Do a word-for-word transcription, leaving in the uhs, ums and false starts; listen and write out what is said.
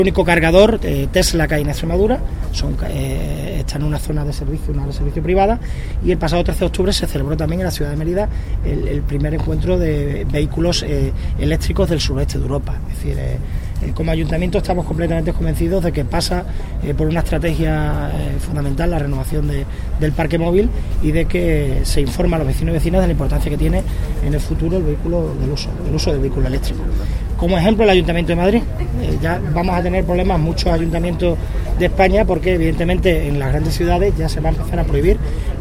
El único cargador eh, Tesla que hay en Extremadura, son, eh, está en una zona de servicio, una de servicio privada, y el pasado trece de octubre se celebró también en la ciudad de Mérida el, el primer encuentro de vehículos eh, eléctricos del sureste de Europa. Es decir, eh, eh, como ayuntamiento estamos completamente convencidos de que pasa eh, por una estrategia eh, fundamental la renovación de, del parque móvil, y de que se informa a los vecinos y vecinas de la importancia que tiene en el futuro el vehículo del uso, el uso del vehículo eléctrico. Como ejemplo, el Ayuntamiento de Madrid. Eh, ya vamos a tener problemas muchos ayuntamientos de España, porque evidentemente en las grandes ciudades ya se va a empezar a prohibir